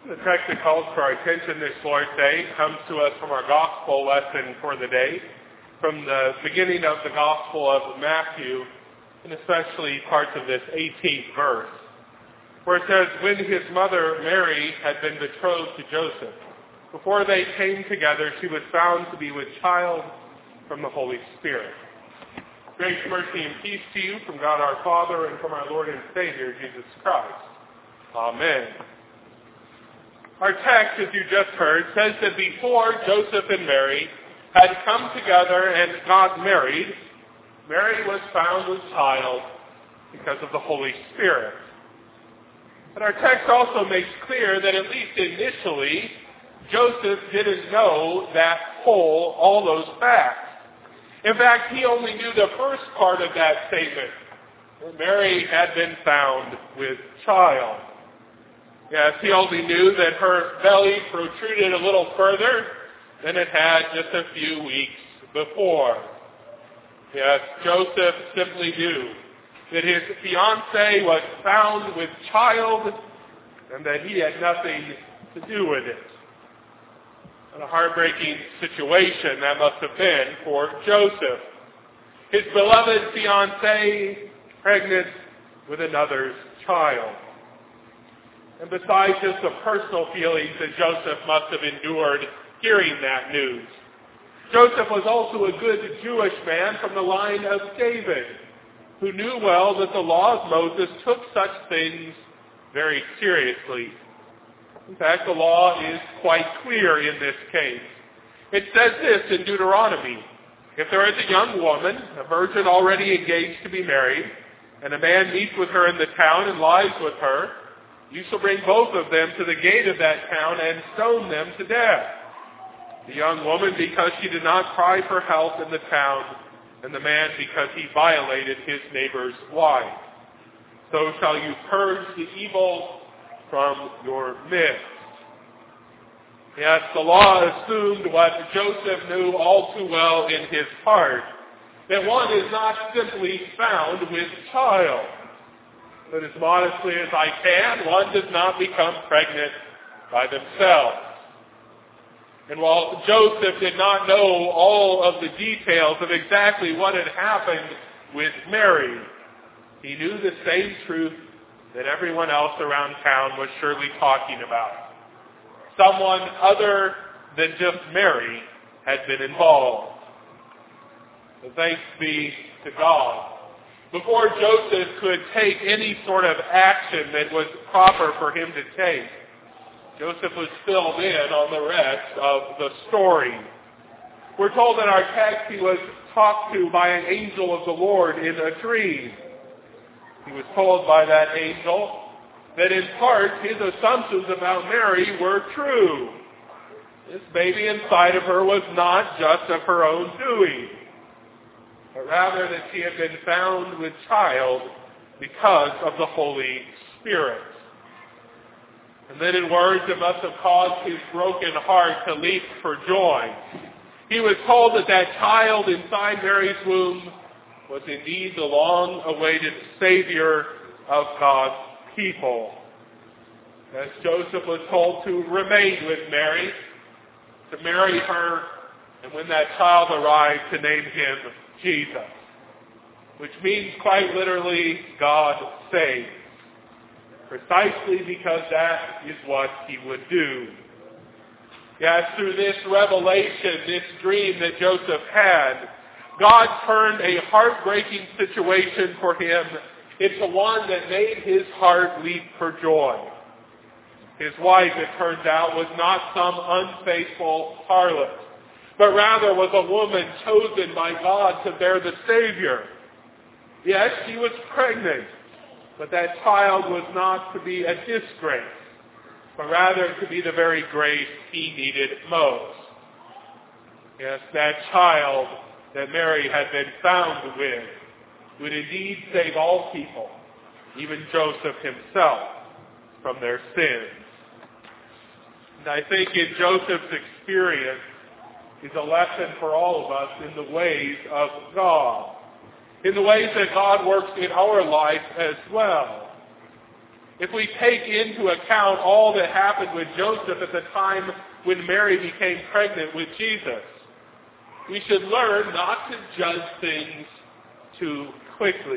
The text that calls for our attention this Lord's Day comes to us from our gospel lesson for the day, from the beginning of the Gospel of Matthew, and especially parts of this 18th verse, where it says, when his mother Mary had been betrothed to Joseph, before they came together, she was found to be with child from the Holy Spirit. Grace, mercy, and peace to you from God our Father and from our Lord and Savior, Jesus Christ. Amen. Our text, as you just heard, says that before Joseph and Mary had come together and got married, Mary was found with child because of the Holy Spirit. But our text also makes clear that at least initially, Joseph didn't know all those facts. In fact, he only knew the first part of that statement, that Mary had been found with child. Yes, he only knew that her belly protruded a little further than it had just a few weeks before. Yes, Joseph simply knew that his fiancée was found with child and that he had nothing to do with it. What a heartbreaking situation that must have been for Joseph. His beloved fiancée pregnant with another's child. And besides just the personal feelings that Joseph must have endured hearing that news, Joseph was also a good Jewish man from the line of David, who knew well that the law of Moses took such things very seriously. In fact, the law is quite clear in this case. It says this in Deuteronomy: if there is a young woman, a virgin already engaged to be married, and a man meets with her in the town and lies with her, you shall bring both of them to the gate of that town and stone them to death. The young woman because she did not cry for help in the town, and the man because he violated his neighbor's wife. So shall you purge the evil from your midst. Yes, the law assumed what Joseph knew all too well in his heart, that one is not simply found with child. But as modestly as I can, one does not become pregnant by themselves. And while Joseph did not know all of the details of exactly what had happened with Mary, he knew the same truth that everyone else around town was surely talking about. Someone other than just Mary had been involved. But thanks be to God. Before Joseph could take any sort of action that was proper for him to take, Joseph was filled in on the rest of the story. We're told in our text he was talked to by an angel of the Lord in a dream. He was told by that angel that in part his assumptions about Mary were true. This baby inside of her was not just of her own doing, but rather that she had been found with child because of the Holy Spirit. And then in words that must have caused his broken heart to leap for joy, he was told that that child inside Mary's womb was indeed the long-awaited Savior of God's people. As Joseph was told to remain with Mary, to marry her, and when that child arrived, to name him Jesus, which means quite literally, God saves, precisely because that is what he would do. Yes, through this revelation, this dream that Joseph had, God turned a heartbreaking situation for him into one that made his heart leap for joy. His wife, it turns out, was not some unfaithful harlot, but rather was a woman chosen by God to bear the Savior. Yes, she was pregnant, but that child was not to be a disgrace, but rather to be the very grace he needed most. Yes, that child that Mary had been found with would indeed save all people, even Joseph himself, from their sins. And I think in Joseph's experience is a lesson for all of us in the ways of God, in the ways that God works in our life as well. if we take into account all that happened with Joseph at the time when Mary became pregnant with Jesus, we should learn not to judge things too quickly.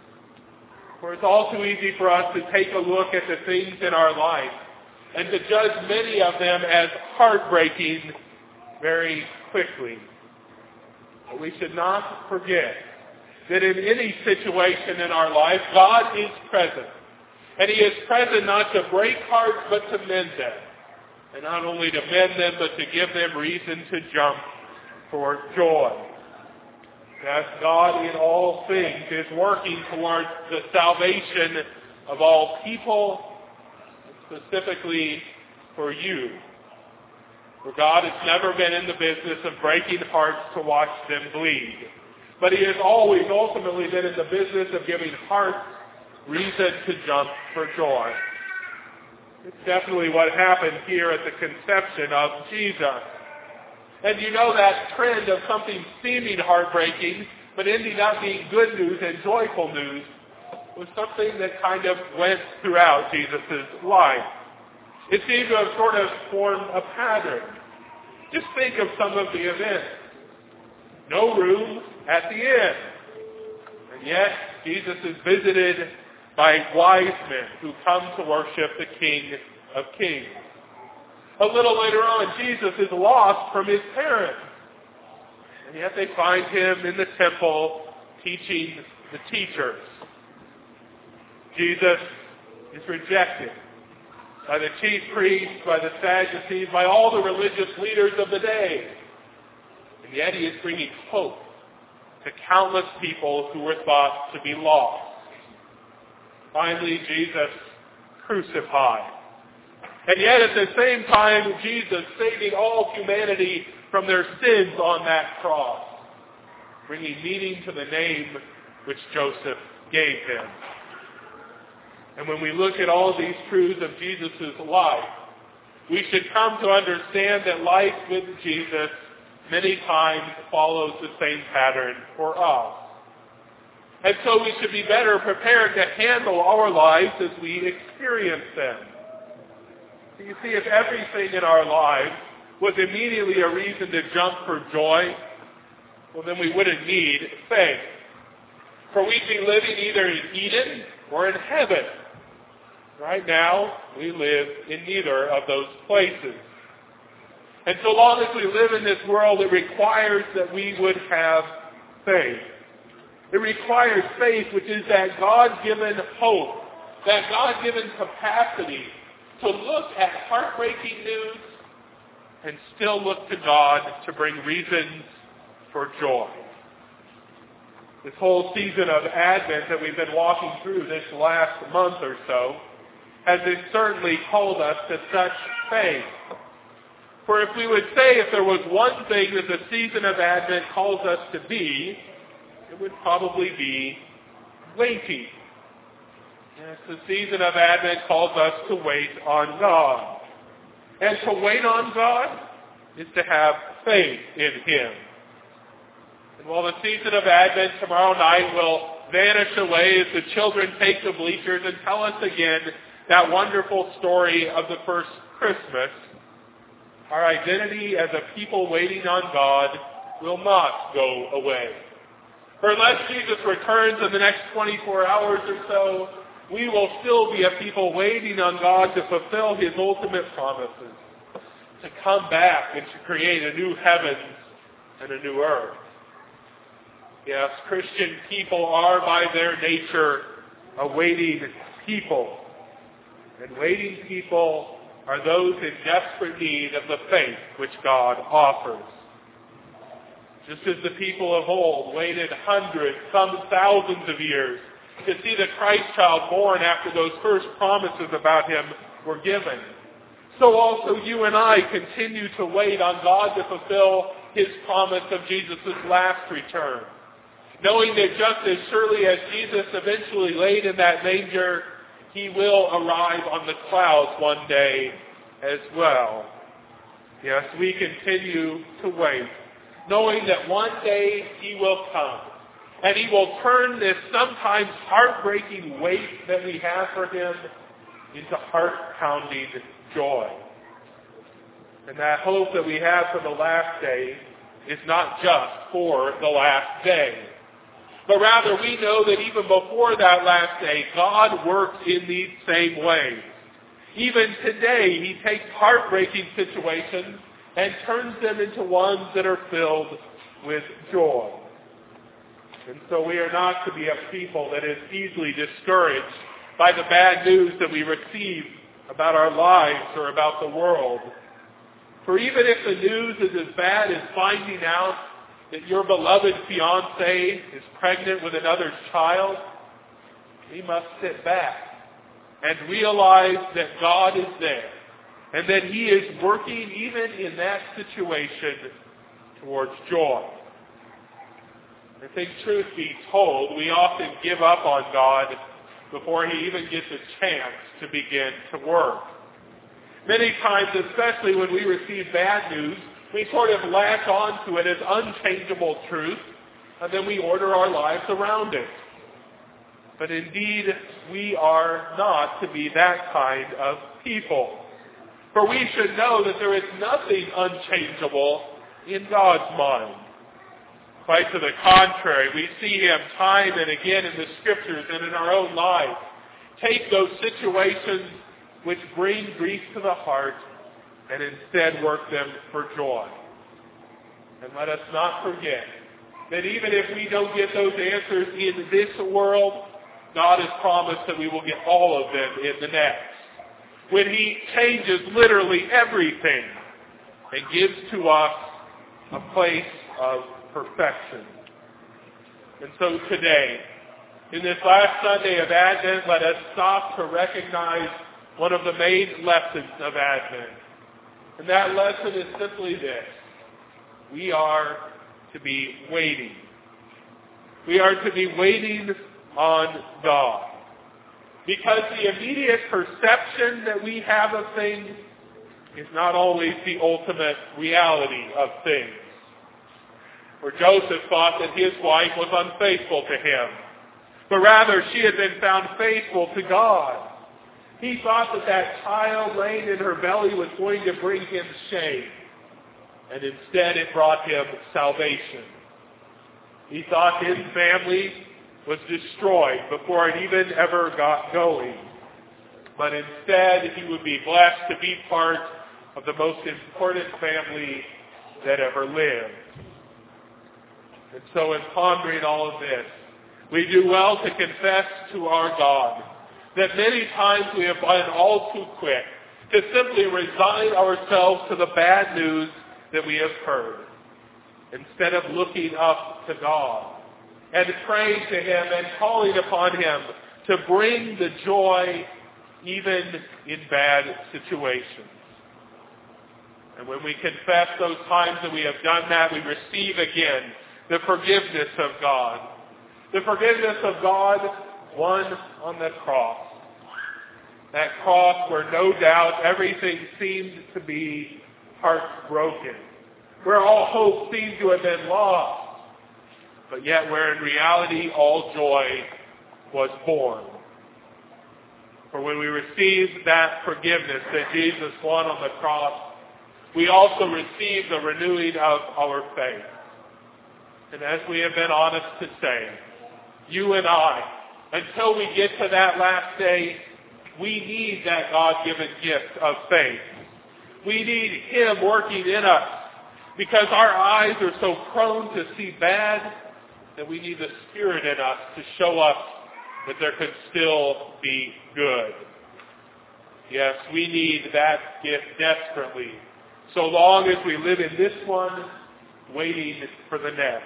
For it's all too easy for us to take a look at the things in our life and to judge many of them as heartbreaking very quickly. But we should not forget that in any situation in our life, God is present. And He is present not to break hearts, but to mend them. And not only to mend them, but to give them reason to jump for joy. Yes, God in all things is working towards the salvation of all people, specifically for you. For God has never been in the business of breaking hearts to watch them bleed. But He has always ultimately been in the business of giving hearts reason to jump for joy. It's definitely what happened here at the conception of Jesus. And you know that trend of something seeming heartbreaking, but ending up being good news and joyful news, was something that kind of went throughout Jesus' life. It seemed to have sort of formed a pattern. Just think of some of the events. No room at the inn. And yet, Jesus is visited by wise men who come to worship the King of Kings. A little later on, Jesus is lost from his parents. And yet they find him in the temple teaching the teachers. Jesus is rejected by the chief priests, by the Sadducees, by all the religious leaders of the day. And yet he is bringing hope to countless people who were thought to be lost. Finally, Jesus crucified. And yet at the same time, Jesus saving all humanity from their sins on that cross, bringing meaning to the name which Joseph gave him. And when we look at all these truths of Jesus' life, we should come to understand that life with Jesus many times follows the same pattern for us. And so we should be better prepared to handle our lives as we experience them. You see, if everything in our lives was immediately a reason to jump for joy, well, then we wouldn't need faith. For we'd be living either in Eden or in heaven. Right now, we live in neither of those places. And so long as we live in this world, it requires that we would have faith. It requires faith, which is that God-given hope, that God-given capacity to look at heartbreaking news and still look to God to bring reasons for joy. This whole season of Advent that we've been walking through this last month or so has certainly called us to such faith. For if we would say if there was one thing that the season of Advent calls us to be, it would probably be waiting. Yes, the season of Advent calls us to wait on God. And to wait on God is to have faith in Him. And while the season of Advent tomorrow night will vanish away as the children take the bleachers and tell us again that wonderful story of the first Christmas, our identity as a people waiting on God will not go away. For unless Jesus returns in the next 24 hours or so, we will still be a people waiting on God to fulfill His ultimate promises, to come back and to create a new heaven and a new earth. Yes, Christian people are by their nature a waiting people. And waiting people are those in desperate need of the faith which God offers. Just as the people of old waited hundreds, some thousands of years to see the Christ child born after those first promises about Him were given, so also you and I continue to wait on God to fulfill His promise of Jesus' last return, knowing that just as surely as Jesus eventually laid in that manger, He will arrive on the clouds one day as well. Yes, we continue to wait, knowing that one day He will come, and He will turn this sometimes heartbreaking wait that we have for Him into heart-pounding joy. And that hope that we have for the last day is not just for the last day, but rather we know that even before that last day, God works in these same ways. Even today, he takes heartbreaking situations and turns them into ones that are filled with joy. And so we are not to be a people that is easily discouraged by the bad news that we receive about our lives or about the world. For even if the news is as bad as finding out that your beloved fiancé is pregnant with another's child, we must sit back and realize that God is there and that he is working even in that situation towards joy. I think, truth be told, we often give up on God before he even gets a chance to begin to work. Many times, especially when we receive bad news, we sort of latch on to it as unchangeable truth, and then we order our lives around it. But indeed, we are not to be that kind of people. For we should know that there is nothing unchangeable in God's mind. Quite to the contrary, we see him time and again in the Scriptures and in our own lives take those situations which bring grief to the heart and instead work them for joy. And let us not forget that even if we don't get those answers in this world, God has promised that we will get all of them in the next, when he changes literally everything and gives to us a place of perfection. And so today, in this last Sunday of Advent, let us stop to recognize one of the main lessons of Advent. And that lesson is simply this: we are to be waiting. We are to be waiting on God. Because the immediate perception that we have of things is not always the ultimate reality of things. For Joseph thought that his wife was unfaithful to him, but rather she had been found faithful to God. He thought that that child laying in her belly was going to bring him shame, and instead it brought him salvation. He thought his family was destroyed before it even ever got going, but instead he would be blessed to be part of the most important family that ever lived. And so in pondering all of this, we do well to confess to our God that many times we have been all too quick to simply resign ourselves to the bad news that we have heard, instead of looking up to God and praying to him and calling upon him to bring the joy even in bad situations. And when we confess those times that we have done that, we receive again the forgiveness of God. The forgiveness of God won on the cross. That cross where no doubt everything seemed to be heartbroken, where all hope seemed to have been lost, but yet where in reality all joy was born. For when we receive that forgiveness that Jesus won on the cross, we also receive the renewing of our faith. And as we have been honest to say, you and I, until we get to that last day, we need that God-given gift of faith. We need him working in us, because our eyes are so prone to see bad that we need the Spirit in us to show us that there could still be good. Yes, we need that gift desperately, so long as we live in this one, waiting for the next.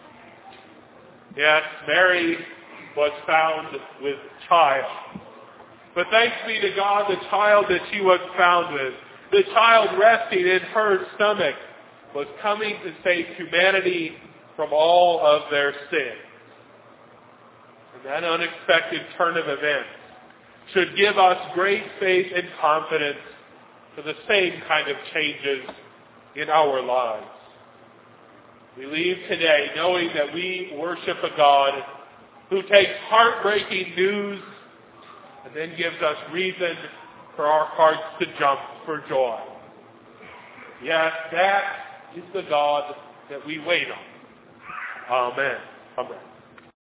Yes, Mary was found with child. But thanks be to God, the child that she was found with, the child resting in her stomach, was coming to save humanity from all of their sin. And that unexpected turn of events should give us great faith and confidence for the same kind of changes in our lives. We leave today knowing that we worship a God who takes heartbreaking news and then gives us reason for our hearts to jump for joy. Yes, that is the God that we wait on. Amen. Amen.